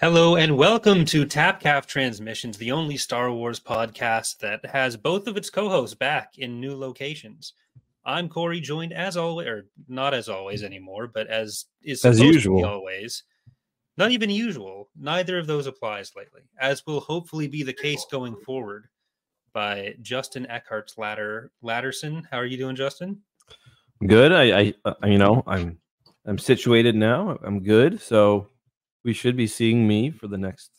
Hello and welcome to TapCaf Transmissions, the only Star Wars podcast that has both of its co-hosts back in new locations. I'm Corey, joined as always, or not as always anymore, but as is As supposed to be usual. always. Not even usual. Neither of those applies lately, as will hopefully be the case going forward. By Justin Eckhart's Latterson. How are you doing, Justin? Good. I'm situated now. I'm good. So we should be seeing me for the next,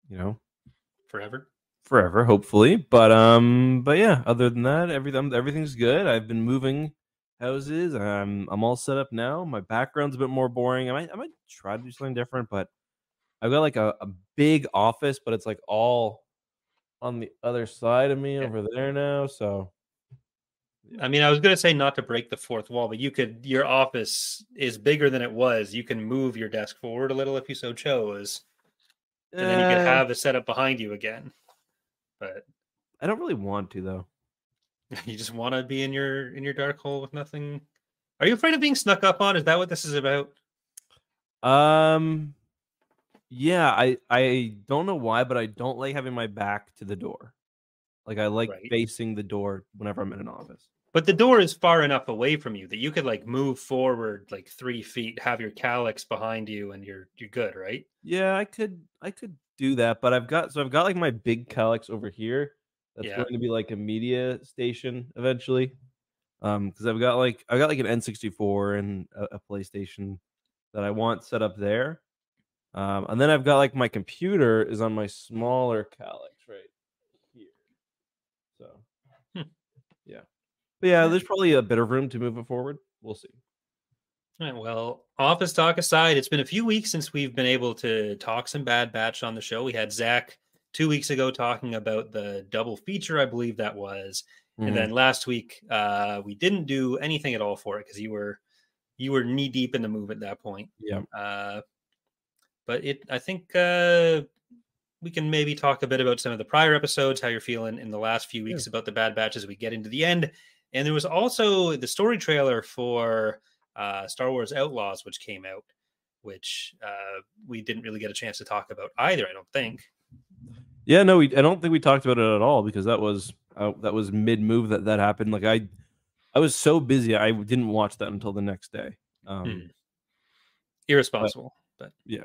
Forever, hopefully. But yeah. Other than that, everything's good. I've been moving houses. I'm all set up now. My background's a bit more boring. I might try to do something different, but I've got like a big office, but it's like all on the other side of me over there now. So. I mean, I was going to say not to break the fourth wall, but your office is bigger than it was. You can move your desk forward a little if you so chose. And then you could have a setup behind you again. But I don't really want to, though. You just want to be in your dark hole with nothing. Are you afraid of being snuck up on? Is that what this is about? Yeah, I don't know why, but I don't like having my back to the door. Like I like facing the door whenever I'm in an office. But the door is far enough away from you that you could like move forward like 3 feet, have your calyx behind you, and you're good, right? Yeah, I could do that, but I've got like my big calyx over here. That's going to be like a media station eventually. Because I've got like an N64 and a PlayStation that I want set up there. And then I've got like my computer is on my smaller calyx right here. So yeah. But yeah, there's probably a bit of room to move it forward. We'll see. All right, well, office talk aside, it's been a few weeks since we've been able to talk some Bad Batch on the show. We had Zach 2 weeks ago talking about the double feature, I believe that was. Mm-hmm. And then last week, we didn't do anything at all for it because you were knee deep in the move at that point. Yeah. But I think we can maybe talk a bit about some of the prior episodes, how you're feeling in the last few weeks about the Bad Batch as we get into the end. And there was also the story trailer for Star Wars Outlaws, which came out, which we didn't really get a chance to talk about either, I don't think. Yeah, no, I don't think we talked about it at all because that was mid move that happened. Like I was so busy, I didn't watch that until the next day. Irresponsible, but yeah.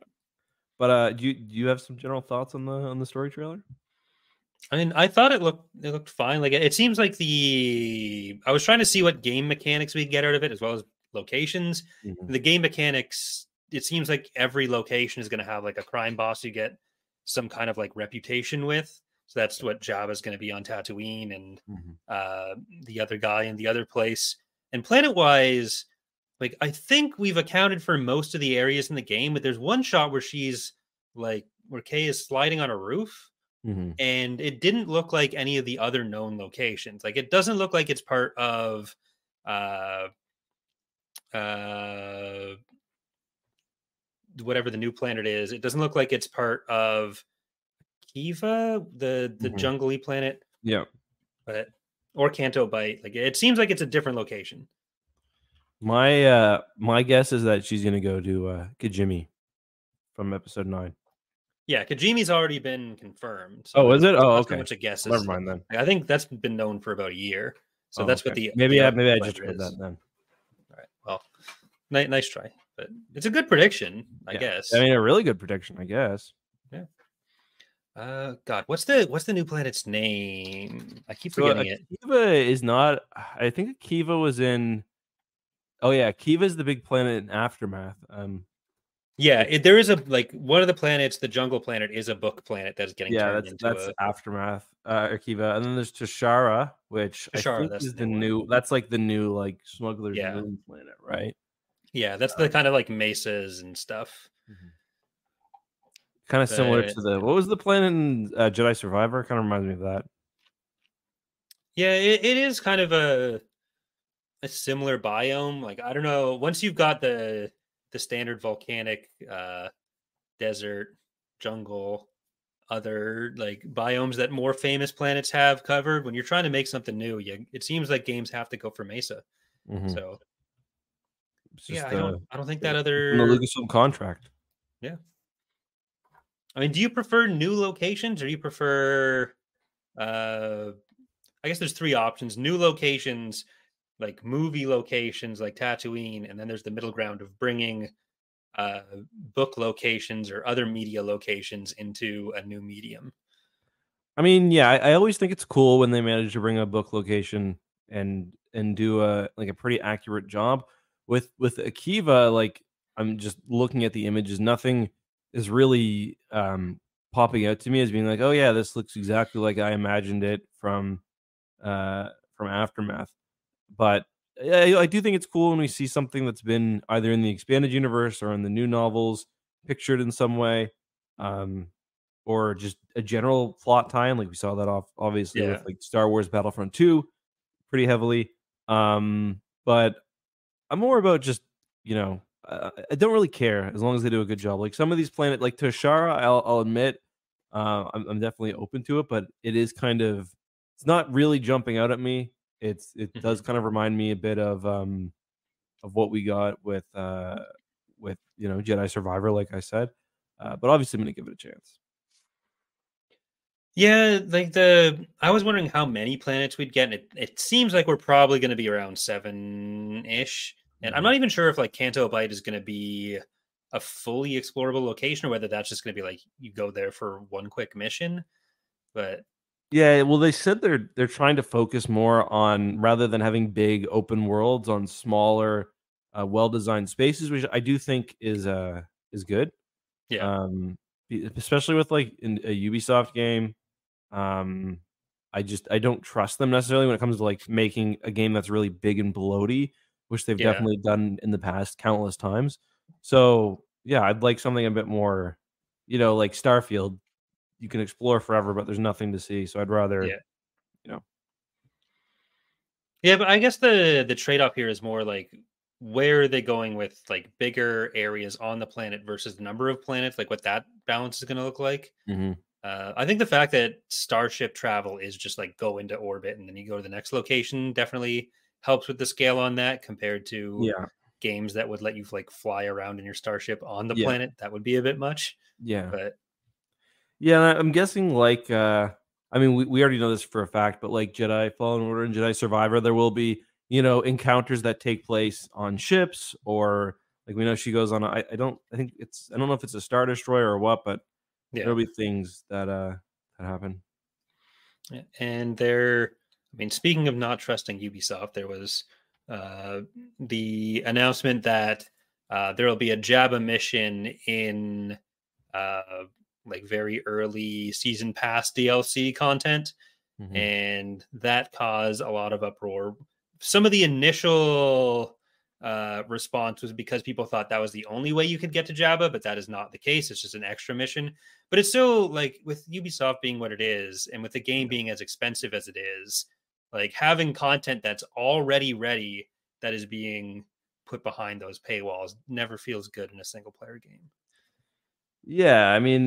But do you have some general thoughts on the story trailer? I mean, I thought it looked fine. Like it seems like I was trying to see what game mechanics we could get out of it, as well as locations. Mm-hmm. The game mechanics, it seems like every location is going to have like a crime boss you get some kind of like reputation with. So that's what Jabba's going to be on Tatooine, and the other guy in the other place. And planet-wise, like I think we've accounted for most of the areas in the game, but there's one shot where she's like where Kay is sliding on a roof. Mm-hmm. And it didn't look like any of the other known locations. Like it doesn't look like it's part of whatever the new planet is. It doesn't look like it's part of Kiva, the jungly planet. Yeah. Or Canto Bight. Like it seems like it's a different location. My guess is that she's gonna go to Kijimi from episode 9. Yeah, Kijimi's already been confirmed. So is it? Oh, okay. So much a guess. Never mind then. I think that's been known for about a year. So that's what the maybe I just heard that then. All right. Well, nice try, but it's a good prediction, I guess. I mean, a really good prediction, I guess. Yeah. God, what's the new planet's name? I keep forgetting it. Kiva is not. I think Kiva was in. Oh yeah, Kiva is the big planet in Aftermath. Yeah, there is one of the planets, the jungle planet, is a book planet that's getting turned into that's Aftermath, Kiva, and then there's Tashara, which I think is the new. That's like the new smuggler's moon planet, right? Yeah, that's the kind of like mesas and stuff. Mm-hmm. Kind of similar to what was the planet in Jedi Survivor? Kind of reminds me of that. Yeah, it is kind of a similar biome. Like I don't know. Once you've got the standard volcanic desert, jungle, other like biomes that more famous planets have covered, when you're trying to make something new, it seems like games have to go for mesa. Mm-hmm. So I don't think that other the Lucasfilm contract. Yeah. I mean, do you prefer new locations or do you prefer I guess there's three options: new locations, like movie locations like Tatooine, and then there's the middle ground of bringing uh book locations or other media locations into a new medium. I mean, yeah, I always think it's cool when they manage to bring a book location and do a like a pretty accurate job. With Akiva, like I'm just looking at the images, nothing is really popping out to me as being like, oh yeah, this looks exactly like I imagined it from Aftermath. But I do think it's cool when we see something that's been either in the expanded universe or in the new novels pictured in some way. Um, or just a general plot tie-in, like we saw that off obviously with Yeah. like Star Wars Battlefront 2 pretty heavily. But I'm more about just, I don't really care as long as they do a good job. Like some of these planet like Toshara, I'll admit, I'm definitely open to it, but it is kind of it's not really jumping out at me. It does Mhm. kind of remind me a bit of what we got with Jedi Survivor, like I said. But obviously I'm gonna give it a chance. Yeah, like the I was wondering how many planets we'd get, and it seems like we're probably going to be around seven-ish. And I'm Mhm. not even sure if like Canto Bight is going to be a fully explorable location or whether that's just going to be like you go there for one quick mission. But Yeah, well, they said they're trying to focus more on rather than having big open worlds on smaller, well-designed spaces, which I do think is good. yeah, Um, especially with like in a Ubisoft game. Um, I don't trust them necessarily when it comes to like making a game that's really big and bloaty, which they've yeah, definitely done in the past countless times. So yeah, I'd like something a bit more, like Starfield. You can explore forever, but there's nothing to see. So I'd rather, yeah. you know. Yeah, but I guess the trade-off here is more like where are they going with like bigger areas on the planet versus the number of planets, like what that balance is going to look like. Mhm. I think the fact that starship travel is just like go into orbit and then you go to the next location definitely helps with the scale on that compared to Yeah. games that would let you like fly around in your starship on the Yeah. planet. That would be a bit much. Yeah. But Yeah, and I'm guessing like I mean we already know this for a fact, but like Jedi Fallen Order and Jedi Survivor, there will be, encounters that take place on ships or like we know she goes on I don't know if it's a Star Destroyer or what, but yeah. there'll be things that happen. And there, I mean, speaking of not trusting Ubisoft, there was uh, the announcement that there will be a Jabba mission in uh, like very early season pass DLC content, Mhm. and that caused a lot of uproar. Some of the initial response was because people thought that was the only way you could get to Jabba, but that is not the case. It's just an extra mission. But it's still like with Ubisoft being what it is, and with the game Yeah. being as expensive as it is, like having content that's already ready that is being put behind those paywalls never feels good in a single player game. Yeah, I mean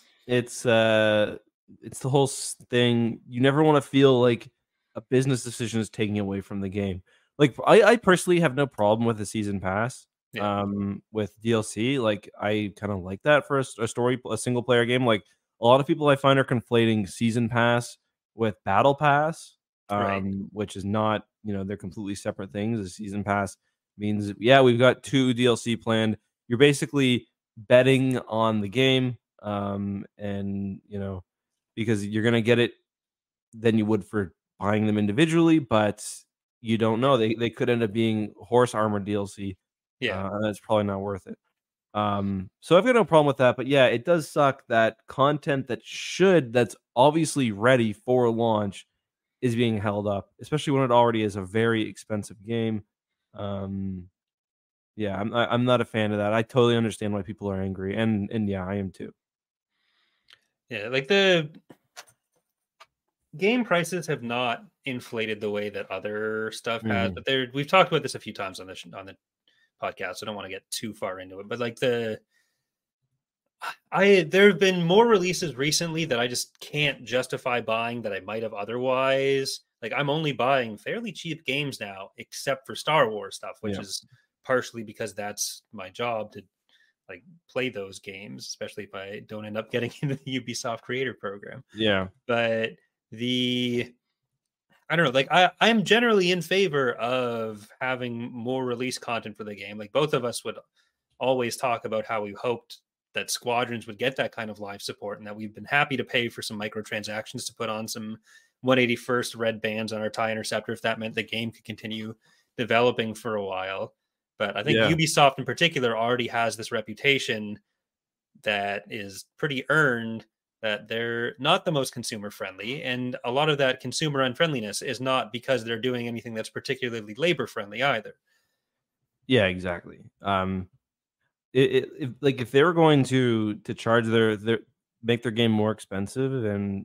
it's the whole thing. You never want to feel like a business decision is taking away from the game. Like I personally have no problem with a season pass Yeah, with DLC. Like I kind of like that for a single player game. Like a lot of people I find are conflating season pass with battle pass, right. which is not, they're completely separate things. A season pass means yeah, we've got 2 DLC planned. You're basically betting on the game, and because you're gonna get it than you would for buying them individually, but you don't know. They could end up being horse armor DLC, Yeah. and that's probably not worth it. So I've got no problem with that, but yeah, it does suck that content that's obviously ready for launch is being held up, especially when it already is a very expensive game. Um, yeah, I'm not a fan of that. I totally understand why people are angry, and yeah, I am too. Yeah, like the game prices have not inflated the way that other stuff has, Mhm. but there we've talked about this a few times on the podcast, so I don't want to get too far into it. But like I there have been more releases recently that I just can't justify buying that I might have otherwise. Like I'm only buying fairly cheap games now, except for Star Wars stuff, which Yeah. is partially because that's my job to like play those games, especially if I don't end up getting into the Ubisoft Creator Program. Yeah. But I don't know, like I'm generally in favor of having more release content for the game. Like both of us would always talk about how we hoped that Squadrons would get that kind of live support, and that we've been happy to pay for some microtransactions to put on some 181st red bands on our TIE Interceptor if that meant the game could continue developing for a while. But I think Ubisoft in particular already has this reputation that is pretty earned, that they're not the most consumer friendly. And a lot of that consumer unfriendliness is not because they're doing anything that's particularly labor friendly either. Yeah, exactly. If they were going to charge their make their game more expensive, and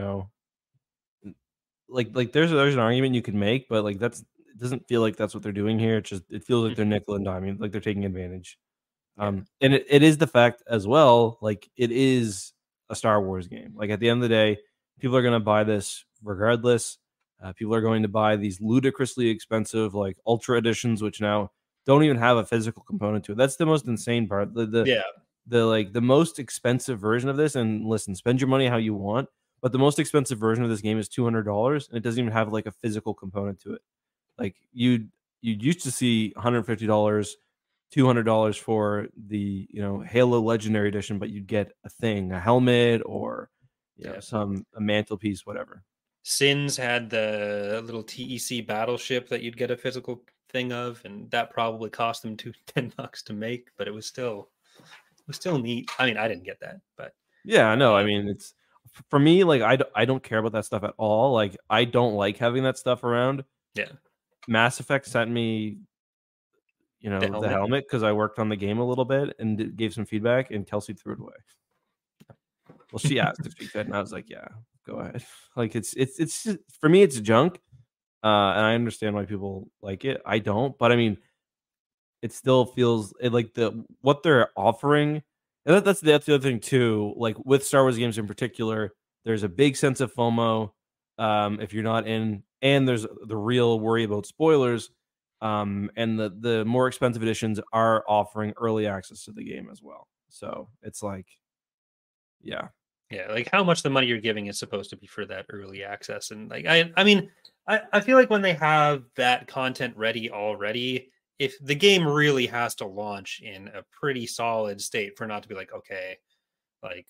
like there's an argument you could make, but like it doesn't feel like that's what they're doing here. It feels like they're nickel and diming, like they're taking advantage. And it is the fact as well, like it is a Star Wars game. Like at the end of the day, people are going to buy this regardless. People are going to buy these ludicrously expensive like ultra editions, which now don't even have a physical component to it. That's the most insane part. The most expensive version of this, and listen, spend your money how you want, but the most expensive version of this game is $200, and it doesn't even have like a physical component to it. Like you used to see $150, $200 for the Halo Legendary Edition, but you'd get a thing, a helmet, or a mantelpiece, whatever. Sins had the little TEC battleship that you'd get a physical thing of, and that probably cost them $10 to make, but it was still neat. I mean, I didn't get that, but yeah, no, I mean, it's for me, like I don't care about that stuff at all. Like I don't like having that stuff around. Yeah. Mass Effect sent me the helmet because I worked on the game a little bit and gave some feedback, and Kelsey threw it away. Well, she asked if she could, and I was like, yeah, go ahead. Like it's just, for me, it's junk. And I understand why people like it. I don't, but I mean, it still feels like what they're offering. And that's the other thing too. Like with Star Wars games in particular, there's a big sense of FOMO if you're not in, and there's the real worry about spoilers. And the more expensive editions are offering early access to the game as well. So it's like, yeah, like how much the money you're giving is supposed to be for that early access. And like I mean, I feel like when they have that content ready already, if the game really has to launch in a pretty solid state for not to be like, okay, like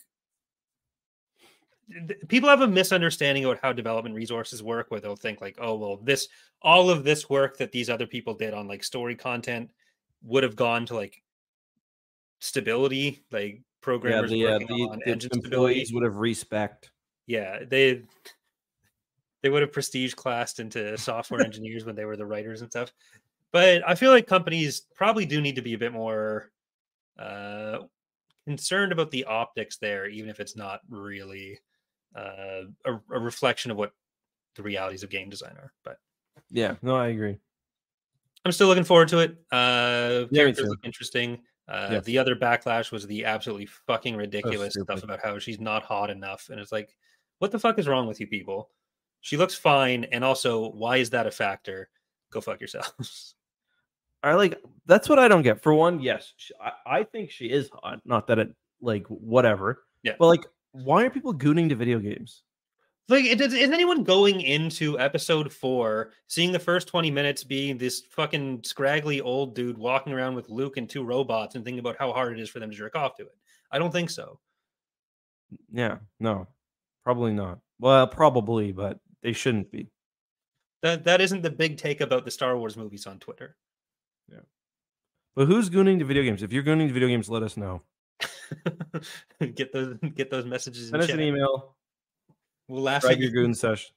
people have a misunderstanding about how development resources work, where they'll think like, oh, well, all of this work that these other people did on like story content would have gone to like stability, like programmers working on engine stability would have respect. Yeah, they would have prestige classed into software engineers when they were the writers and stuff. But I feel like companies probably do need to be a bit more concerned about the optics there, even if it's not really a reflection of what the realities of game design are. But yeah, no, I agree. I'm still looking forward to it. Characters look interesting. The other backlash was the absolutely fucking ridiculous stuff about how she's not hot enough. And it's like, what the fuck is wrong with you people? She looks fine. And also, why is that a factor? Go fuck yourselves. That's what I don't get. For one, yes, I think she is hot. Not that it, like, whatever. Yeah. But, like, why are people gooning to video games? Like, is anyone going into episode 4, seeing the first 20 minutes being this fucking scraggly old dude walking around with Luke and 2 robots and thinking about how hard it is for them to jerk off to it? I don't think so. Yeah, no, probably not. Well, probably, but they shouldn't be. That isn't the big take about the Star Wars movies on Twitter. Yeah. But who's gooning to video games? If you're gooning to video games, let us know. Get those messages. Send us an email. We'll laugh at your goon session.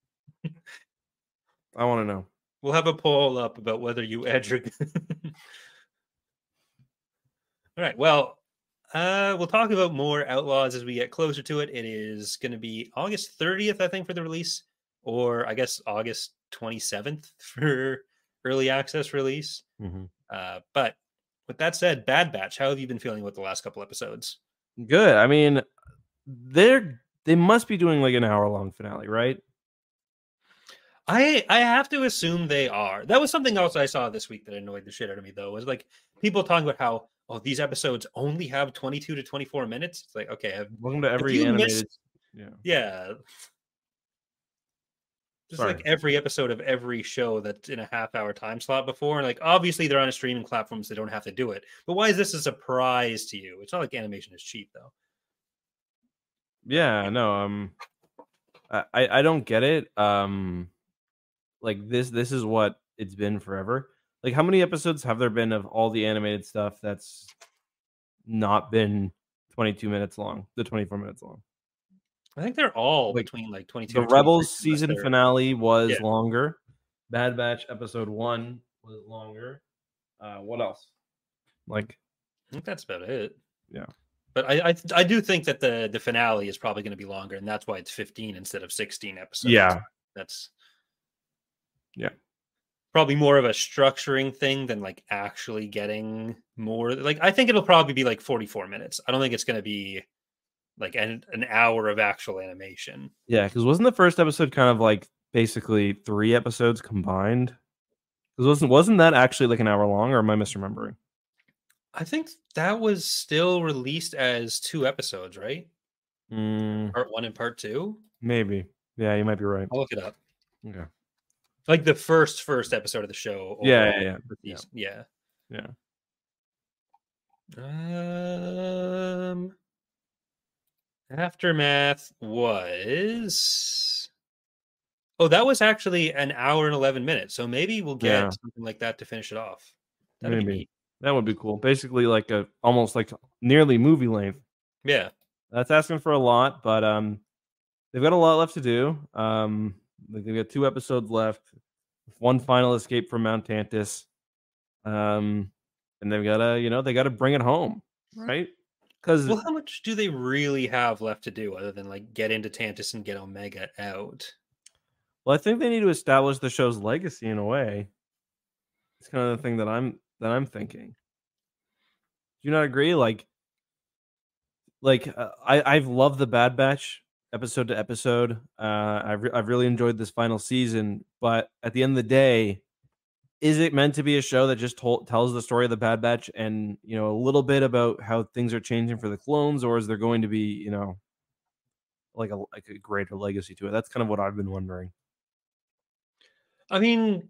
I want to know. We'll have a poll up about whether you edge or all right. Well, we'll talk about more Outlaws as we get closer to it. It is going to be August 30th, I think, for the release, or I guess August 27th for early access release. Mm-hmm. But with that said, Bad Batch, how have you been feeling with the last couple episodes? Good. I mean, they must be doing like an hour-long finale, right? I have to assume they are. That was something else I saw this week that annoyed the shit out of me, though, was like people talking about how, oh, these episodes only have 22 to 24 minutes. It's like, okay, Welcome to have every you animated. missed? Yeah. Yeah, just like Sorry. every episode of every show that's in a half-hour time slot before. And like, obviously, they're on a streaming platform, so they don't have to do it. But why is this a surprise to you? It's not like animation is cheap, though. Yeah. No. I don't get it. Like this is what it's been forever. Like, how many episodes have there been of all the animated stuff that's not been 22 minutes long, the 24 minutes long? I think they're all Like, between like 22 the to 23, Rebels unless season they're finale was yeah. longer. Bad Batch episode 1 was longer. What else? Like, I think that's about it. yeah. But I do think that the finale is probably going to be longer, and that's why it's 15 instead of 16 episodes. Yeah. That's Yeah. probably more of a structuring thing than like actually getting more. Like, I think it'll probably be like 44 minutes. I don't think it's going to be like an hour of actual animation. Yeah, because wasn't the first episode kind of like basically 3 episodes combined? Because wasn't that actually like an hour long, or am I misremembering? I think that was still released as 2 episodes, right? Part 1 and part 2. Maybe. Yeah, you might be right. I'll look it up. Okay. Like the first episode of the show. Yeah. Aftermath was that was actually an hour and 11 minutes. So maybe we'll get something like that to finish it off. That'd be neat. That would be cool. Basically, like almost like nearly movie length. Yeah, that's asking for a lot, but they've got a lot left to do. They've got 2 episodes left, 1 final escape from Mount Tantus, and they've gotta they gotta bring it home, right? Because how much do they really have left to do other than like get into Tantus and get Omega out? Well, I think they need to establish the show's legacy in a way. It's kind of the thing that I'm thinking. Do you not agree? I've loved the Bad Batch episode to episode. I've really enjoyed this final season, but at the end of the day, is it meant to be a show that just tells the story of the Bad Batch and a little bit about how things are changing for the clones, or is there going to be like a greater legacy to it? That's kind of what I've been wondering. I mean,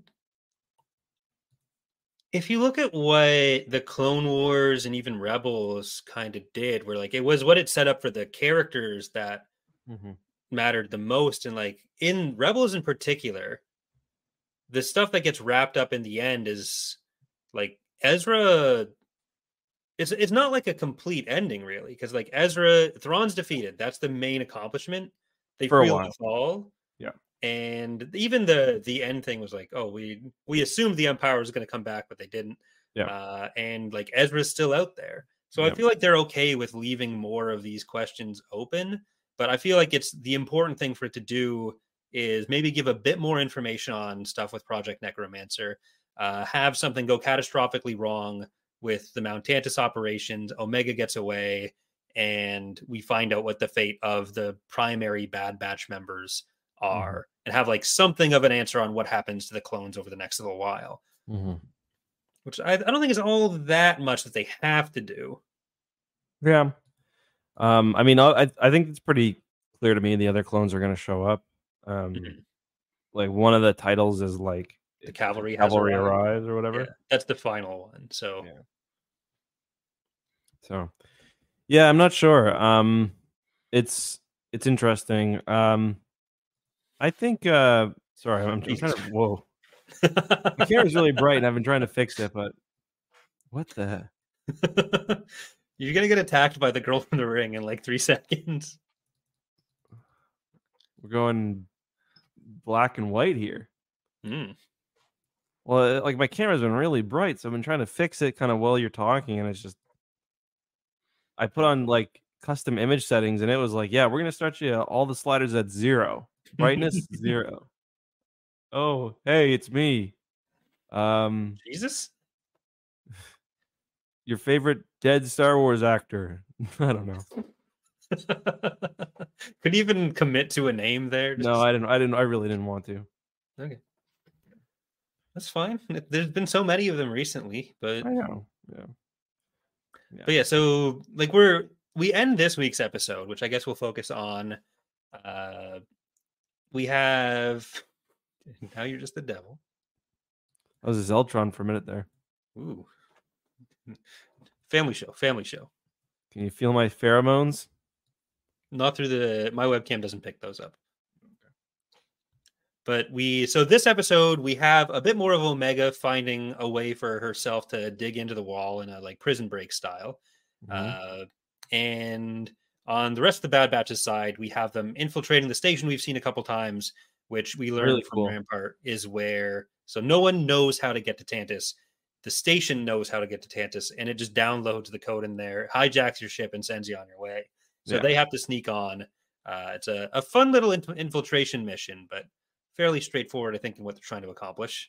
if you look at what the Clone Wars and even Rebels kind of did, where like it was what it set up for the characters that mattered the most, and like in Rebels in particular, the stuff that gets wrapped up in the end is like Ezra. It's not like a complete ending really, because like Ezra, Thrawn's defeated. That's the main accomplishment. They For a feel while. the fall. Yeah. And even the end thing was like, oh, we assumed the Empire was going to come back, but they didn't. Yeah. And like Ezra's still out there, so I feel like they're okay with leaving more of these questions open. But I feel like it's the important thing for it to do is maybe give a bit more information on stuff with Project Necromancer. Have something go catastrophically wrong with the Mount Tantus operations. Omega gets away, and we find out what the fate of the primary Bad Batch members are, and have like something of an answer on what happens to the clones over the next little while. Which I don't think is all that much that they have to do. Yeah. I mean, I think it's pretty clear to me the other clones are going to show up. Like one of the titles is like the cavalry arrives or whatever. Yeah, that's the final one. So yeah, I'm not sure. It's interesting. I think sorry, I'm trying to whoa. The camera's really bright and I've been trying to fix it, but what the You're gonna get attacked by the girl from the ring in like 3 seconds. We're going black and white here. Well, like my camera's been really bright, so I've been trying to fix it kind of while you're talking, and it's just I put on like custom image settings, and it was like, yeah, we're gonna start you all the sliders at 0, brightness 0. Oh, hey, it's me. Jesus, your favorite dead Star Wars actor. I don't know. Couldn't even commit to a name there. No, I really didn't want to. Okay, that's fine. There's been so many of them recently, but I know. Yeah. But yeah, so like we end this week's episode, which I guess we'll focus on. We have now you're just the devil. I was a Zeltron for a minute there. Ooh, family show. Can you feel my pheromones? Not through my webcam doesn't pick those up. But so this episode, we have a bit more of Omega finding a way for herself to dig into the wall in a like Prison Break style. And on the rest of the Bad Batch's side, we have them infiltrating the station we've seen a couple times, which we learned from Rampart is where, so no one knows how to get to Tantus. The station knows how to get to Tantus, and it just downloads the code in there, hijacks your ship, and sends you on your way. So they have to sneak on. It's a fun little infiltration mission, but fairly straightforward, I think, in what they're trying to accomplish.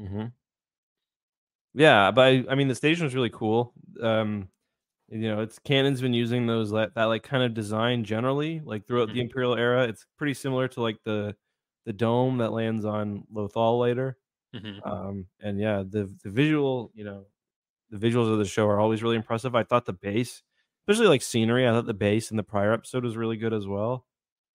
Yeah, but I mean, the station is really cool. It's Canon's been using those that like kind of design generally, like throughout the Imperial era. It's pretty similar to like the dome that lands on Lothal later. And yeah, the visual, the visuals of the show are always really impressive. I thought the base, especially like scenery, I thought the base in the prior episode was really good as well.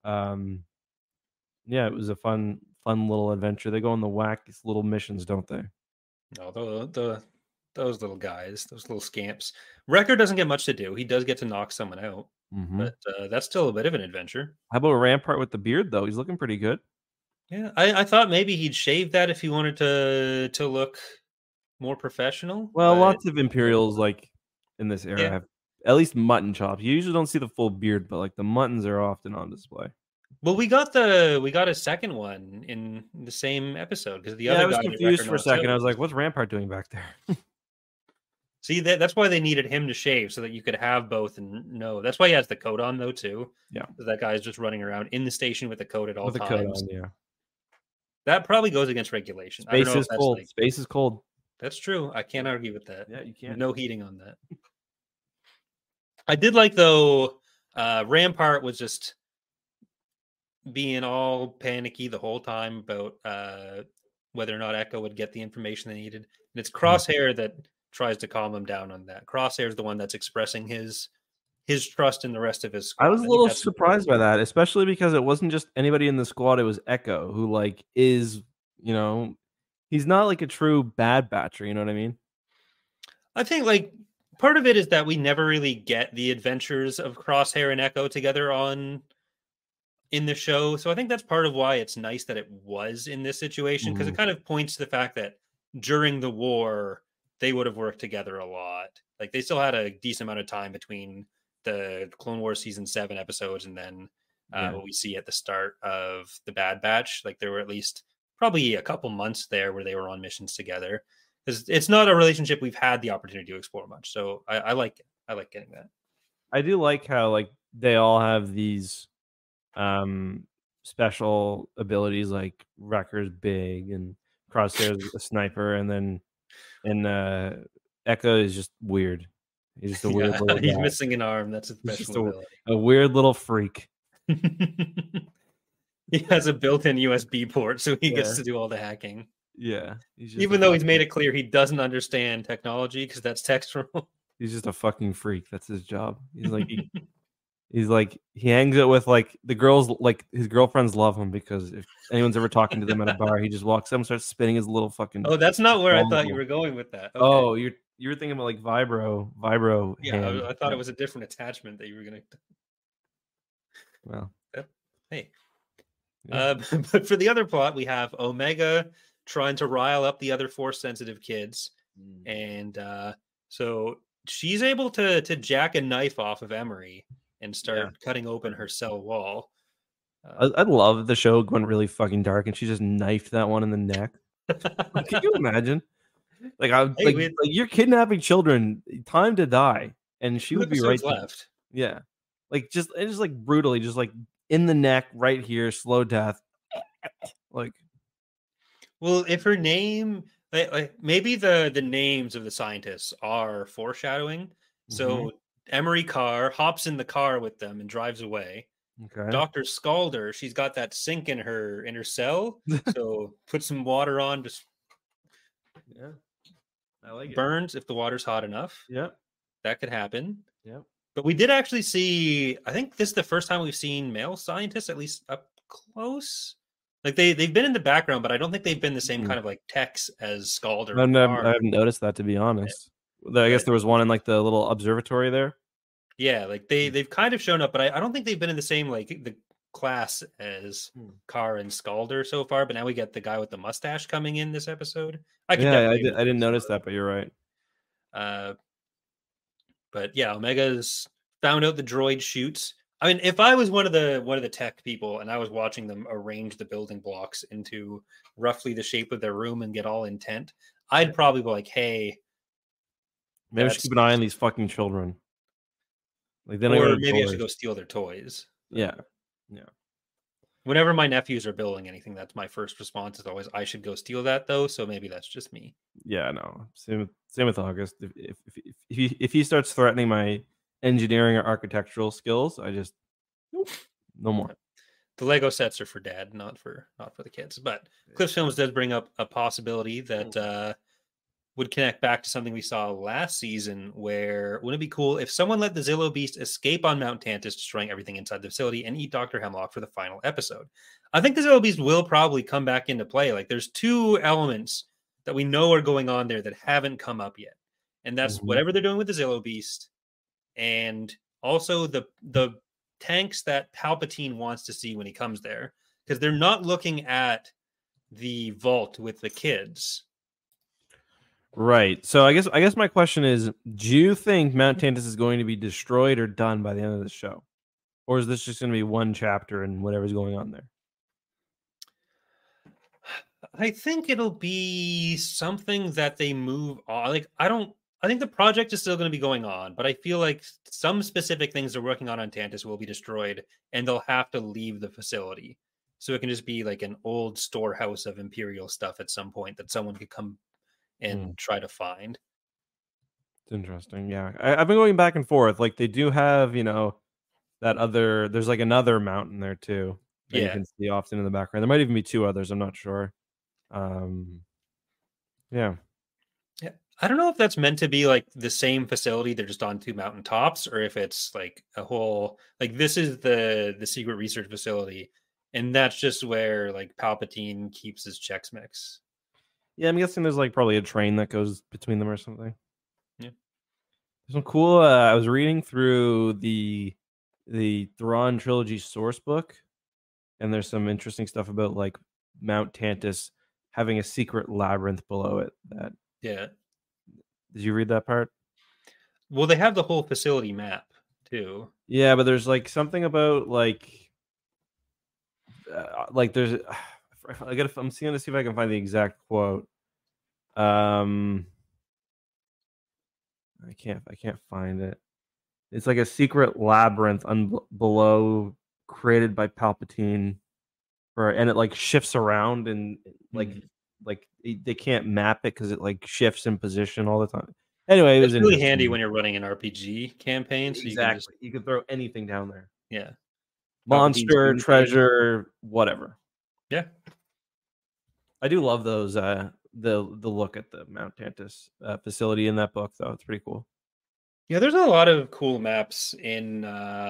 Yeah, it was a fun little adventure. They go on the wackiest little missions, don't they? No, those little guys, those little scamps. Wrecker doesn't get much to do. He does get to knock someone out, but that's still a bit of an adventure. How about Rampart with the beard, though? He's looking pretty good. Yeah, I thought maybe he'd shave that if he wanted to look more professional. Well, lots of Imperials like in this era have at least mutton chops. You usually don't see the full beard, but like the muttons are often on display. Well, we got a second one in the same episode because the other guy. I was confused for a second. I was like, "What's Rampart doing back there?" See, that's why they needed him to shave so that you could have both. And no, that's why he has the coat on though too. Yeah, that guy's just running around in the station with the coat at all times. Coat on, yeah. That probably goes against regulation. Space is cold. Like, space is cold. That's true. I can't argue with that. Yeah, you can't. No heating on that. I did like though. Rampart was just being all panicky the whole time about whether or not Echo would get the information they needed. And it's Crosshair that tries to calm him down on that. Crosshair is the one that's expressing his trust in the rest of his squad. I was a little surprised by that, especially because it wasn't just anybody in the squad. It was Echo, who like is, he's not like a true Bad Batcher. You know what I mean? I think like part of it is that we never really get the adventures of Crosshair and Echo together in the show. So I think that's part of why it's nice that it was in this situation, because it kind of points to the fact that during the war, they would have worked together a lot. Like they still had a decent amount of time between the Clone Wars season 7 episodes and then what we see at the start of the Bad Batch. Like there were at least probably a couple months there where they were on missions together, because it's not a relationship we've had the opportunity to explore much. So I like it. I like getting that. I do like how like they all have these special abilities, like Wrecker's big and Crosshair's a sniper, and then Echo is just weird. He's just a weird little guy. He's missing an arm. That's a special ability. A weird little freak. He has a built-in USB port, so he gets to do all the hacking. Yeah. Even though he's made it clear he doesn't understand technology because that's textual. He's just a fucking freak. That's his job. He's like he hangs out with like the girls, like his girlfriends love him because if anyone's ever talking to them at a bar, he just walks up and starts spinning his little fucking. Oh, that's not where I thought you were going with that. Okay. Oh, you were thinking about like vibro. Yeah, I thought it was a different attachment that you were gonna. Well, hey. Yeah. But for the other plot, we have Omega trying to rile up the other Force-sensitive kids, and so she's able to jack a knife off of Emery and start cutting open her cell wall. I love the show went really fucking dark, and she just knifed that one in the neck. Can you imagine? Like you're kidnapping children, time to die, and she would be right left. Yeah, like just like brutally, just like in the neck, right here, slow death. Like, well, if her name, like maybe the names of the scientists are foreshadowing. So Emery Carr hops in the car with them and drives away. Okay. Dr. Scalder, she's got that sink in her cell, so put some water on, just I like burns if the water's hot enough. Yeah. That could happen. Yep. But we did actually see, I think this is the first time we've seen male scientists, at least up close. Like they've been in the background, but I don't think they've been the same kind of like techs as Scald or I haven't noticed that, to be honest. I guess there was one in like the little observatory there. Yeah, like they've kind of shown up, but I don't think they've been in the same like the class as Carr and Scalder so far. But now we get the guy with the mustache coming in this episode. I didn't notice that, but you're right. But yeah, Omega's found out the droid shoots. I mean, if I was one of the tech people and I was watching them arrange the building blocks into roughly the shape of their room and get all intent, I'd probably be like, "Hey, maybe we should keep an eye on these fucking children." Like, or maybe I should go steal their toys. Yeah. Whenever my nephews are building anything, that's my first response is always, "I should go steal that," though. So maybe that's just me. Yeah, no. Same with August. If he starts threatening my engineering or architectural skills, I just no more. The Lego sets are for dad, not for the kids. But Cliff Films does bring up a possibility that would connect back to something we saw last season, where wouldn't it be cool if someone let the Zillo Beast escape on Mount Tantus, destroying everything inside the facility, and eat Dr. Hemlock for the final episode? I think the Zillo Beast will probably come back into play. Like, there's two elements that we know are going on there that haven't come up yet. And that's whatever they're doing with the Zillo Beast, and also the tanks that Palpatine wants to see when he comes there, because they're not looking at the vault with the kids. Right. So I guess my question is, do you think Mount Tantus is going to be destroyed or done by the end of the show? Or is this just going to be one chapter and whatever's going on there? I think it'll be something that they move on. Like, I think the project is still going to be going on, but I feel like some specific things they're working on Tantus will be destroyed and they'll have to leave the facility. So it can just be like an old storehouse of Imperial stuff at some point that someone could come and try to find. It's interesting. Yeah. I've been going back and forth. Like, they do have, there's like another mountain there too. That you can see often in the background. There might even be two others. I'm not sure. Yeah. I don't know if that's meant to be like the same facility. They're just on two mountain tops, or if it's like a whole, like, this is the secret research facility, and that's just where like Palpatine keeps his Chex Mix. Yeah, I'm guessing there's like probably a train that goes between them or something. Yeah. There's some cool. I was reading through the Thrawn trilogy source book, and there's some interesting stuff about like Mount Tantus having a secret labyrinth below it. Did you read that part? Well, they have the whole facility map too. Yeah, but there's like something about like there's. I'm seeing to see if I can find the exact quote. I can't find it. It's like a secret labyrinth below, created by Palpatine, and it like shifts around and like they can't map it because it like shifts in position all the time. Anyway, it was really handy when you're running an RPG campaign. So you can throw anything down there. Yeah, monster, treasure, whatever. Yeah, I do love those. The look at the Mount Tantus facility in that book, though, it's pretty cool. Yeah, there's a lot of cool maps in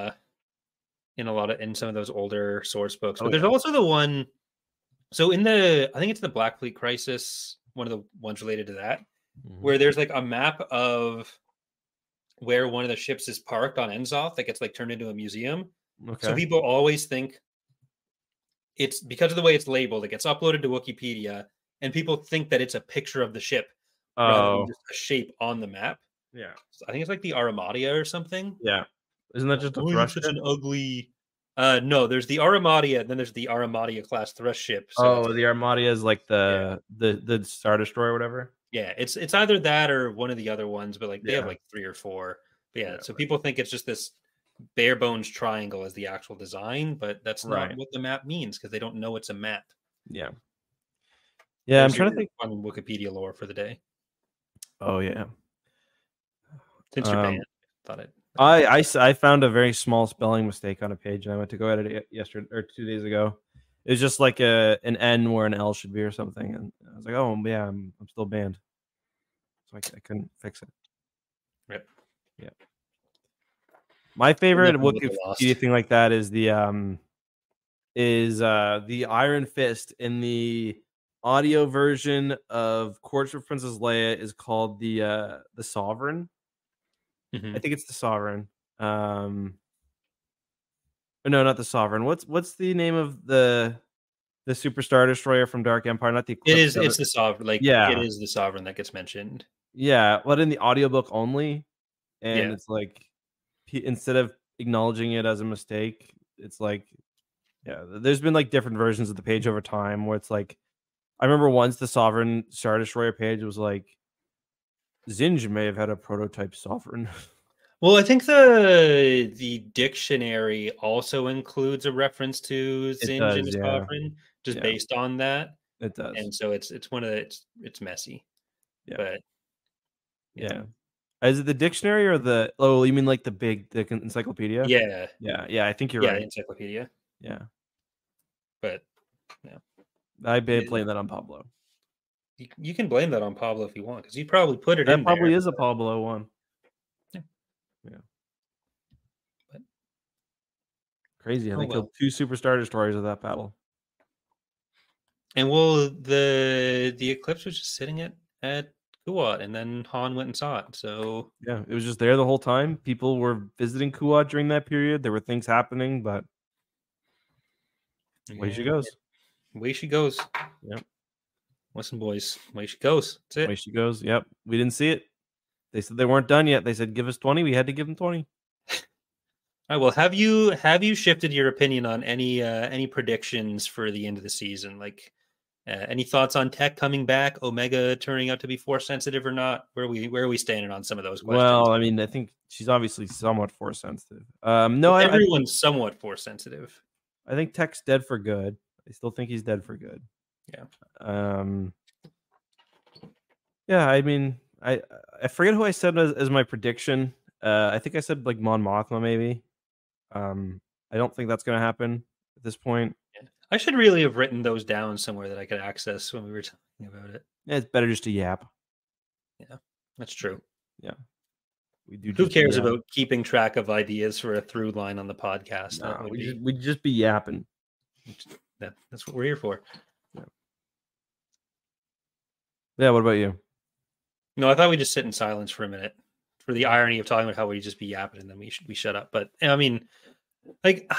some of those older source books, but there's also the one. So I think it's the Black Fleet Crisis, one of the ones related to that, where there's like a map of where one of the ships is parked on Enzoth that gets like turned into a museum. Okay. So people always think it's because of the way it's labeled. It gets uploaded to Wikipedia, and people think that it's a picture of the ship rather than just a shape on the map. Yeah, so I think it's like the Armadia or something. Yeah, isn't that just a thrush ship? Such an ugly. No, there's the Armadia, and then there's the Armadia class thrush ship. So the Armadia is like the Star Destroyer or whatever. Yeah, it's either that or one of the other ones, but like they have like 3 or 4. But so people think it's just this bare bones triangle as the actual design, but that's not what the map means because they don't know it's a map. Yeah. Yeah, I'm trying to think on Wikipedia lore for the day. Oh yeah. Since you're banned, thought it. I found a very small spelling mistake on a page, and I went to go edit it yesterday or 2 days ago. It was just like an N where an L should be or something, and I was like, "Oh yeah, I'm still banned," so I couldn't fix it. Yep. Yeah. My favorite Wikipedia thing like that is the Iron Fist. In the audio version of Courtship of Princess Leia is called the Sovereign. I think it's the Sovereign. No, not the Sovereign. What's the name of the Super Star Destroyer from Dark Empire? Not the Eclipse. It's the Sovereign. Like, yeah, it is the Sovereign that gets mentioned. Yeah, but in the audiobook only, and Yeah. it's like instead of acknowledging it as a mistake, it's like, yeah, there's been like different versions of the page over time where it's like, I remember once the Sovereign Star Destroyer page was like, Zinj may have had a prototype Sovereign. Well, I think the dictionary also includes a reference to Zinj and the Sovereign, just based on that. It does, and so it's one of the, it's messy. Yeah, but yeah. Is it the dictionary or the? Oh, you mean like the encyclopedia? Yeah, yeah. I think you're right. Encyclopedia. Yeah, but yeah, I blame that on Pablo. You can blame that on Pablo if you want, because he probably put it that in. That probably is a Pablo one. Yeah. But crazy. They killed 2 Super Star Destroyers of that battle. And the Eclipse was just sitting at Kuat, and then Han went and saw it. So yeah, it was just there the whole time. People were visiting Kuat during that period. There were things happening, but away she goes. Way she goes. Yep. Listen, boys, way she goes. That's it. Way she goes. Yep. We didn't see it. They said they weren't done yet. They said give us 20. We had to give them 20. All right. Well, have you shifted your opinion on any predictions for the end of the season? Like, any thoughts on Tech coming back? Omega turning out to be Force sensitive or not? Where are we standing on some of those questions? Well, I mean, I think she's obviously somewhat Force sensitive. No, everyone's somewhat Force sensitive. I think Tech's dead for good. I still think he's dead for good. Yeah. Yeah. I mean, I forget who I said as my prediction. I think I said like Mon Mothma maybe. I don't think that's going to happen at this point. Yeah. I should really have written those down somewhere that I could access when we were talking about it. Yeah, it's better just to yap. Yeah, that's true. Yeah. We do. Who cares about keeping track of ideas for a through line on the podcast? No, we'd just be yapping. That's what we're here for. Yeah. What about you? No, I thought we'd just sit in silence for a minute for the irony of talking about how we just be yapping and then we shut up. But I mean, like,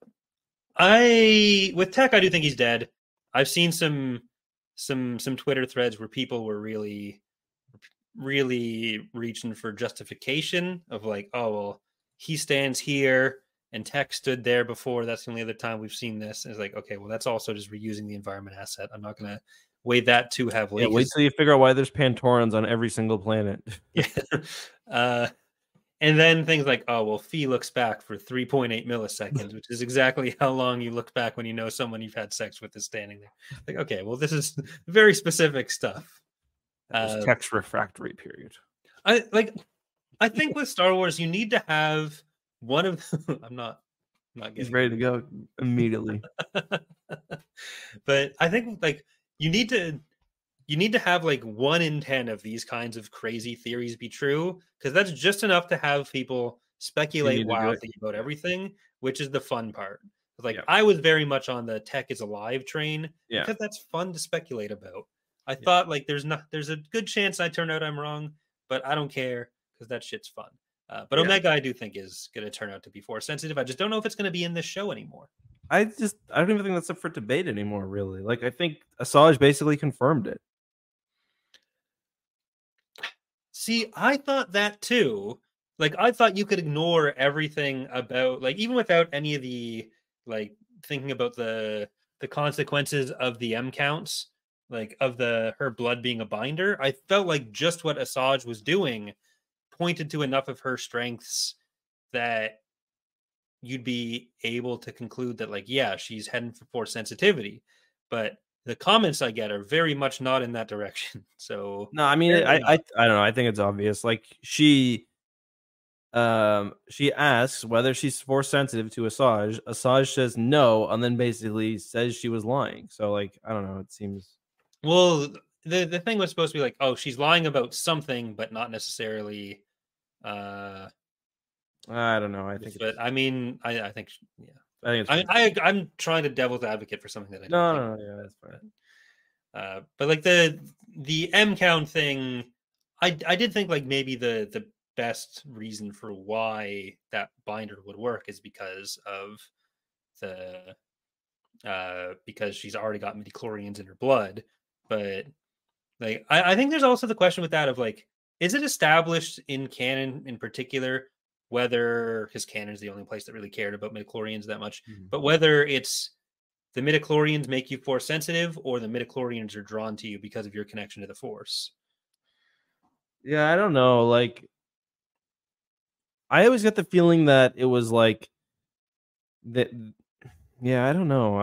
with Tech, I do think he's dead. I've seen some Twitter threads where people were really reaching for justification of like, oh well, he stands here and Tech stood there before. That's the only other time we've seen this. And it's like, okay, well, that's also just reusing the environment asset. I'm not gonna weigh that too heavily. Yeah, wait till you figure out why there's Pantorans on every single planet. Yeah. And then things like, oh, well, Fee looks back for 3.8 milliseconds, which is exactly how long you look back when you know someone you've had sex with is standing there. Like, okay, well, this is very specific stuff. Tech's refractory period. I think with Star Wars, you need to have one of I'm not getting He's ready to go immediately. But I think like you need to have like 1 in 10 of these kinds of crazy theories be true, because that's just enough to have people speculate wildly about everything, which is the fun part. Like, I was very much on the Tech is alive train because that's fun to speculate about. I thought like there's a good chance I turn out I'm wrong, but I don't care because that shit's fun. But Omega, I do think is going to turn out to be Force sensitive. I just don't know if it's going to be in this show anymore. I don't even think that's up for debate anymore, really. Like, I think Asajj basically confirmed it. See, I thought that too. Like, I thought you could ignore everything about, like, even without any of the, like, thinking about the consequences of the M counts, like, of her blood being a binder. I felt like just what Asajj was doing pointed to enough of her strengths that you'd be able to conclude that, like, yeah, she's heading for Force sensitivity. But the comments I get are very much not in that direction. So no, I mean, I don't know. I think it's obvious. Like, she asks whether she's Force sensitive to Asajj. Asajj says no, and then basically says she was lying. So, like, I don't know. It seems. Well, the thing was supposed to be like, oh, she's lying about something, but not necessarily I don't know. I think But it's. I mean, I think yeah. I think it's I, fine. I'm trying to devil's advocate for something that I don't No, think. no, no, yeah, that's fine. But like the M count thing, I did think like maybe the best reason for why that binder would work is because of the because she's already got midichlorians in her blood. But like I think there's also the question with that of like, is it established in canon in particular whether his canon is the only place that really cared about midichlorians that much, but whether it's the midichlorians make you force sensitive or the midichlorians are drawn to you because of your connection to the force? Yeah, I don't know. Like, I always get the feeling that it was like that. Yeah, I don't know.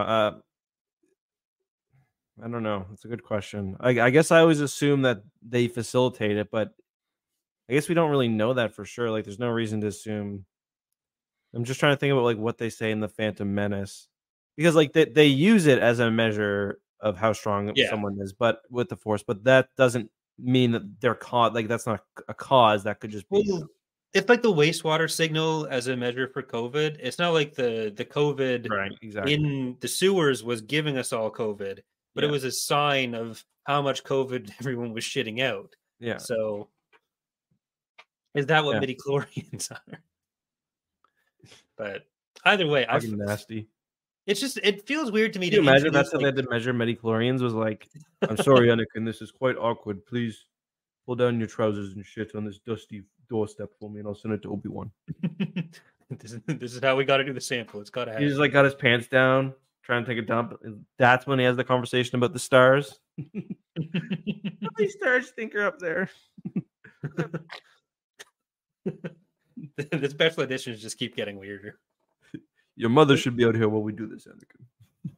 I don't know. It's a good question. I guess I always assume that they facilitate it, but I guess we don't really know that for sure. Like, there's no reason to assume. I'm just trying to think about like what they say in the Phantom Menace, because like they use it as a measure of how strong Yeah. someone is, but with the Force. But that doesn't mean that they're caught. Like that's not a cause. That could just be. Well, it's like the wastewater signal as a measure for COVID. It's not like the COVID Right. Exactly. in the sewers was giving us all COVID, but it Yeah. was a sign of how much COVID everyone was shitting out. Yeah. So is that what Yeah. midichlorians are? But either way, Fucking nasty. it's just it feels weird to me Can you to imagine introduce that's how they like had to measure midichlorians? Was like, I'm sorry, Anakin, this is quite awkward. Please pull down your trousers and shit on this dusty doorstep for me, and I'll send it to Obi-Wan. this is how we got to do the sample. It's got to He happen. just like got his pants down, trying to take a dump. And that's when he has the conversation about the stars. How many stars you think are up there? The special editions just keep getting weirder. Your mother should be out here while we do this, Anakin.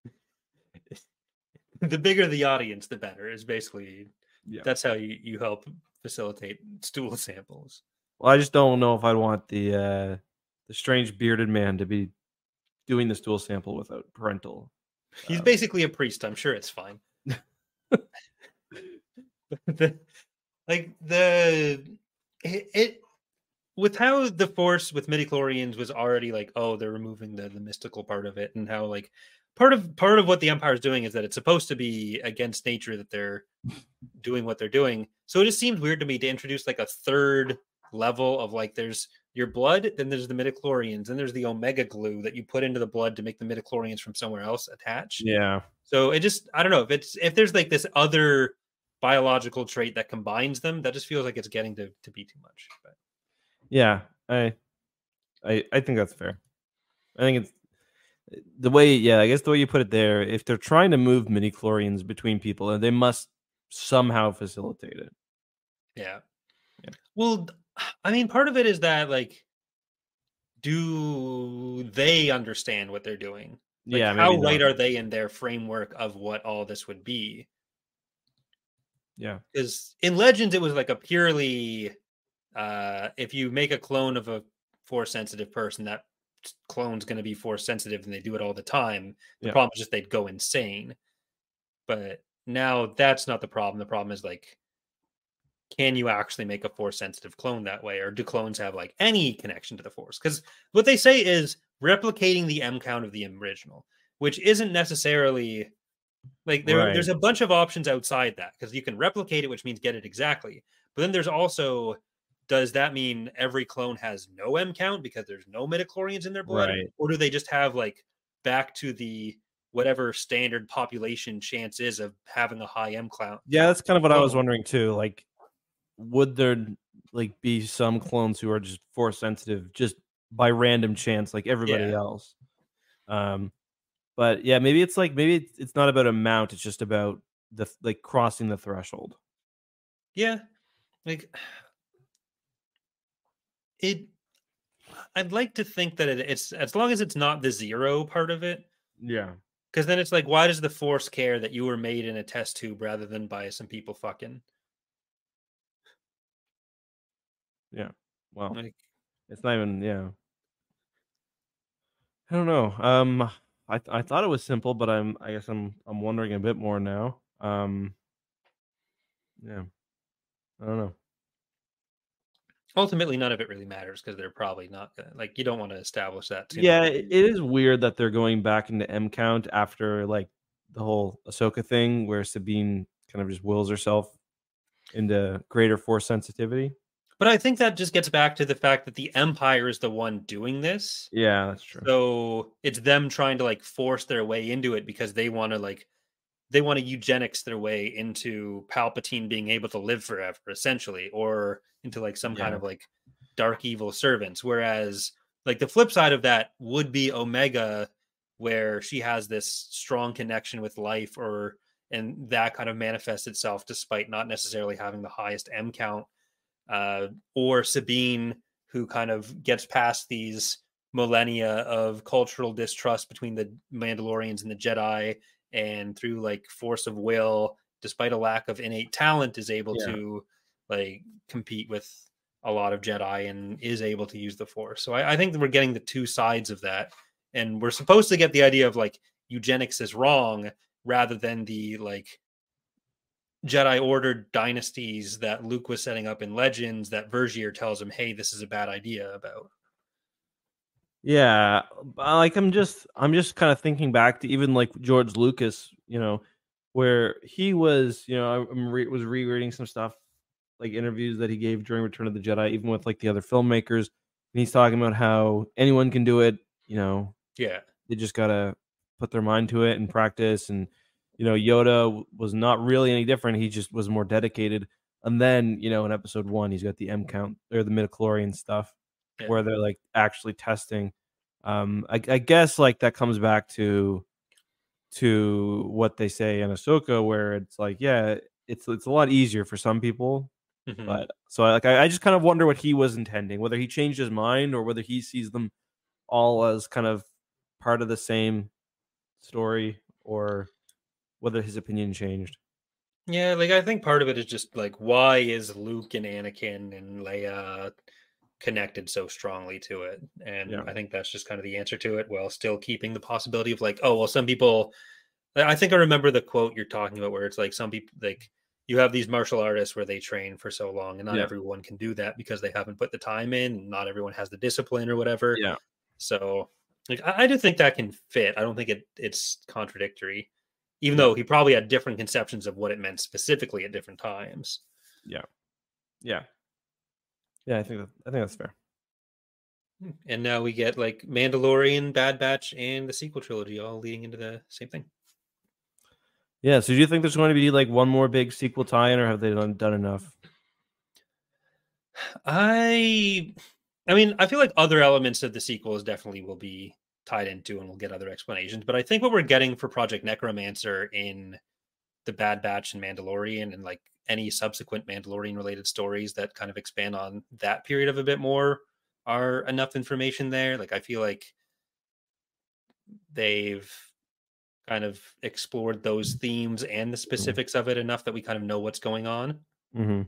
The bigger the audience, the better. Is basically Yeah. that's how you help facilitate stool samples. Well, I just don't know if I'd want the strange bearded man to be doing the stool sample without parental. He's basically a priest. I'm sure it's fine. It with how the force with midichlorians was already like, oh, they're removing the mystical part of it, and how like part of what the Empire is doing is that it's supposed to be against nature that they're doing what they're doing. So it just seems weird to me to introduce like a third level of like there's your blood, then there's the midichlorians, then there's the omega glue that you put into the blood to make the midichlorians from somewhere else attach. Yeah. So it just I don't know if there's like this other biological trait that combines them, that just feels like it's getting to be too much. But yeah, I think that's fair. I think it's the way. Yeah, I guess the way you put it there. If they're trying to move midichlorians between people, they must somehow facilitate it. Yeah. Well, I mean, part of it is that like, do they understand what they're doing? Like, Yeah, how maybe right not. are they in their framework of what all this would be? Yeah, Because in Legends, it was like a purely if you make a clone of a force sensitive person, that clone's going to be force sensitive, and they do it all the time. The problem is just they'd go insane. But now that's not the problem. The problem is like, can you actually make a force sensitive clone that way, or do clones have like any connection to the force? Because what they say is replicating the M count of the original, which isn't necessarily like there's a bunch of options outside that, because you can replicate it, which means get it exactly. But then there's also, does that mean every clone has no M count because there's no midichlorians in their blood? Right. Or do they just have like back to the whatever standard population chance is of having a high M count? Yeah, that's kind of what I was wondering too. Like, would there like be some clones who are just force sensitive just by random chance, like everybody else? But yeah, maybe it's not about amount, it's just about the like crossing the threshold. Yeah. Like I'd like to think that it's as long as it's not the zero part of it. Yeah. Because then it's like, why does the force care that you were made in a test tube rather than by some people fucking? Yeah. Well, like, it's not even. Yeah. I don't know. I thought it was simple, but I guess I'm wondering a bit more now. Yeah. I don't know. ultimately none of it really matters because they're probably not gonna, like, you don't want to establish that too Yeah, much. it is weird that they're going back into M count after like the whole Ahsoka thing where Sabine kind of just wills herself into greater force sensitivity. But I think that just gets back to the fact that the Empire is the one doing this. Yeah, that's true. So it's them trying to like force their way into it because they want to eugenics their way into Palpatine being able to live forever, essentially, or into like some kind Yeah. of like dark evil servants. Whereas like the flip side of that would be Omega, where she has this strong connection with life, or and that kind of manifests itself despite not necessarily having the highest M count, or Sabine, who kind of gets past these millennia of cultural distrust between the Mandalorians and the Jedi, and through like force of will, despite a lack of innate talent, is able Yeah. to like compete with a lot of Jedi and is able to use the Force. So I think that we're getting the two sides of that, and we're supposed to get the idea of like eugenics is wrong rather than the like Jedi Order dynasties that Luke was setting up in Legends that Vergier tells him, "Hey, this is a bad idea about." Yeah, like I'm just kind of thinking back to even like George Lucas, where he was, was rereading some stuff, like interviews that he gave during Return of the Jedi, even with like the other filmmakers, and he's talking about how anyone can do it. Yeah. They just gotta put their mind to it and practice. And Yoda was not really any different. He just was more dedicated. And then in Episode 1, he's got the M count or the midichlorian stuff, Yeah. where they're like actually testing. I guess like that comes back to what they say in Ahsoka, where it's like, yeah, it's a lot easier for some people, Mhm. but so I just kind of wonder what he was intending, whether he changed his mind or whether he sees them all as kind of part of the same story, or whether his opinion changed. Yeah, like I think part of it is just like why is Luke and Anakin and Leia connected so strongly to it? And Yeah. I think that's just kind of the answer to it, while still keeping the possibility of like, oh well, some people. I think I remember the quote you're talking about, where it's like some people like you have these martial artists where they train for so long, and not Yeah. everyone can do that because they haven't put the time in, and not everyone has the discipline or whatever. Yeah. So, like, I do think that can fit. I don't think it's contradictory, even Yeah. though he probably had different conceptions of what it meant specifically at different times. Yeah. Yeah. Yeah. I think that's fair. And now we get like Mandalorian, Bad Batch, and the sequel trilogy all leading into the same thing. Yeah. So do you think there's going to be like one more big sequel tie-in, or have they done enough? I I mean, I feel like other elements of the sequels definitely will be tied into and we'll get other explanations. But I think what we're getting for Project Necromancer in the Bad Batch and Mandalorian, and like any subsequent Mandalorian related stories that kind of expand on that period of a bit more, are enough information there. Like I feel like they've kind of explored those themes and the specifics of it enough that we kind of know what's going on. Mm-hmm.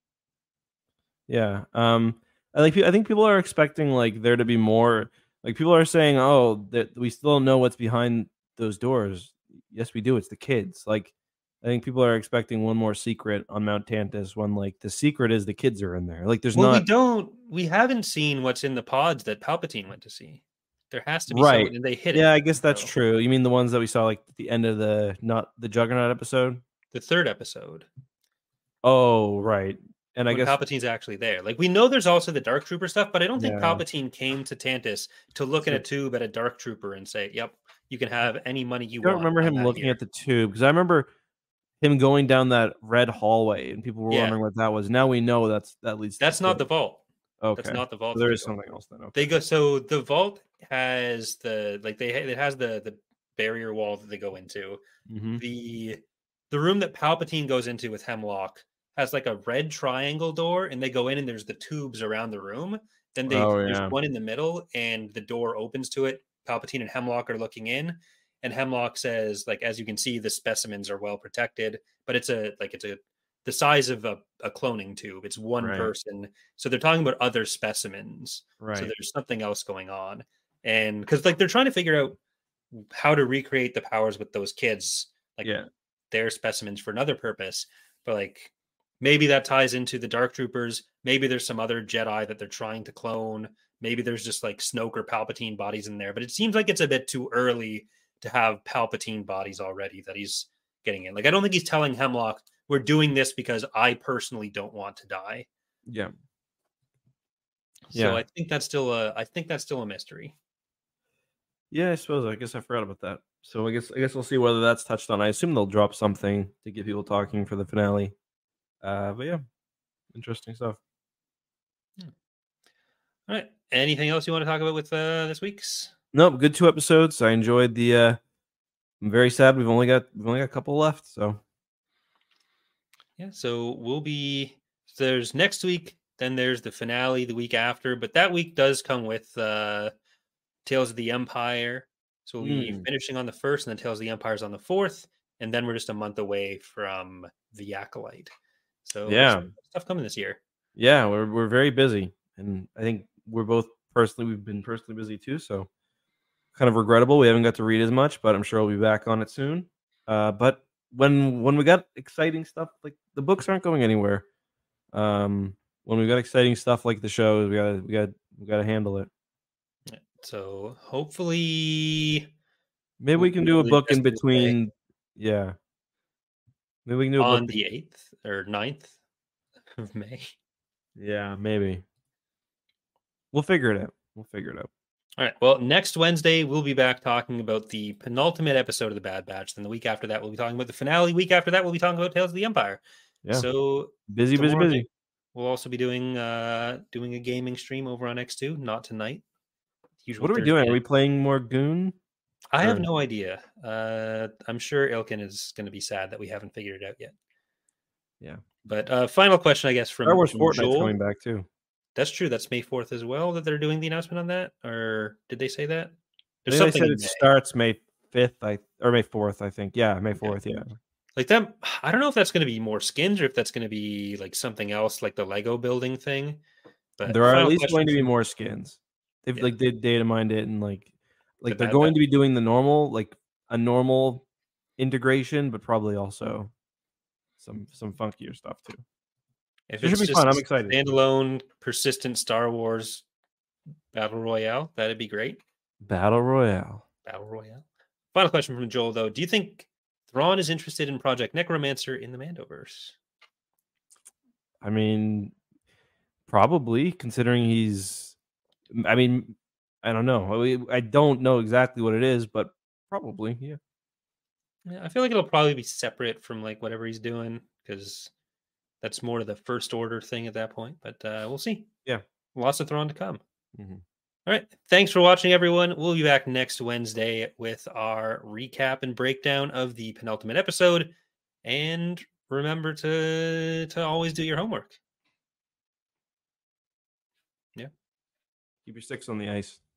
Yeah. I think people are expecting like there to be more. Like people are saying, "Oh, that we still don't know what's behind those doors." Yes, we do. It's the kids. Like, I think people are expecting one more secret on Mount Tantus, when like the secret is the kids are in there. Like, there's Well, not. we haven't seen what's in the pods that Palpatine went to see. There has to be Right. someone, and they hid Yeah, it. I guess that's So true. You mean the ones that we saw like at the end of the not the Juggernaut episode? the third episode, Oh, right. And I when guess Palpatine's actually there. Like we know there's also the Dark Trooper stuff, but I don't think yeah. Palpatine came to Tantus to look in a So tube at a Dark Trooper and say, "Yep, you can have any money you I don't want. remember I'm him that looking here." at the tube, because I remember him going down that red hallway and people were Yeah, wondering what that was. Now we know that leads to the that's not kid. the vault. That's Okay. not the vault So that there they is go something through. else then. They Okay. go so the vault has the like they it has the barrier wall that they go into. Mhm. The room that Palpatine goes into with Hemlock has like a red triangle door, and they go in and there's the tubes around the room. Then Oh, there's yeah. one in the middle, and the door opens to it. Palpatine and Hemlock are looking in, and Hemlock says, like, as you can see, the specimens are well protected, but it's a the size of a cloning tube. It's one Right. person, so they're talking about other specimens. So Right. there's something else going on, and because like they're trying to figure out how to recreate the powers with those kids, like Yeah. their specimens for another purpose. But like maybe that ties into the Dark Troopers. Maybe there's some other Jedi that they're trying to clone. Maybe there's just like Snoke or Palpatine bodies in there. But it seems like it's a bit too early to have Palpatine bodies already that he's getting in. Like, I don't think he's telling Hemlock, we're doing this because I personally don't want to die. Yeah. So I think that's still a mystery. Yeah, I suppose. I guess I forgot about that. So I guess we'll see whether that's touched on. I assume they'll drop something to get people talking for the finale. But yeah, interesting stuff. All right. Anything else you want to talk about with this week's? Nope. Good 2 episodes. I enjoyed the. I'm very sad we've only got a couple left. So yeah. So there's next week. Then there's the finale the week after. But that week does come with Tales of the Empire. So we'll be finishing on the 1st, and then Tales of the Empire is on the 4th, and then we're just a month away from The Acolyte. So yeah, stuff coming this year. Yeah, we're very busy, and I think we've been personally busy too. So kind of regrettable we haven't got to read as much, but I'm sure we'll be back on it soon. But when we got exciting stuff, like the books aren't going anywhere. When we got exciting stuff like the shows, we got to handle it. So hopefully, maybe we can do a book in between. Yeah, maybe we can do a on book the 8th or 9th of May. Yeah, maybe. We'll figure it out. All right. Well, next Wednesday, we'll be back talking about the penultimate episode of The Bad Batch. Then the week after that, we'll be talking about the finale. Week after that, we'll be talking about Tales of the Empire. Yeah. So busy. We'll also be doing a gaming stream over on X2. Not tonight. What are we doing? Are we playing more Goon? I have no idea. I'm sure Ilkin is going to be sad that we haven't figured it out yet. Yeah. But final question, I guess, from Star Wars Fortnite's Joel. coming back too. That's true. That's May 4th as well that they're doing the announcement on that. Or did they say that? There's something they said it starts May 5th, or May 4th, I think. Yeah, May 4th, yeah. Like that, I don't know if that's going to be more skins or if that's going to be like something else, like the Lego building thing. But there are at least going to be more skins. They've like they data mined it, and like they're going to be doing the normal, like a normal integration, but probably also some funkier stuff too. If it should be fun. I'm excited. Standalone, persistent Star Wars Battle Royale, that'd be great. Battle Royale. Final question from Joel, though. Do you think Thrawn is interested in Project Necromancer in the Mandoverse? I mean, probably, considering he's... I mean, I don't know. I don't know exactly what it is, but probably, yeah. Yeah, I feel like it'll probably be separate from like whatever he's doing, because that's more of the First Order thing at that point. But we'll see. Yeah. Lots of Thrawn to come. Mm-hmm. All right. Thanks for watching, everyone. We'll be back next Wednesday with our recap and breakdown of the penultimate episode. And remember to always do your homework. Yeah. Keep your sticks on the ice.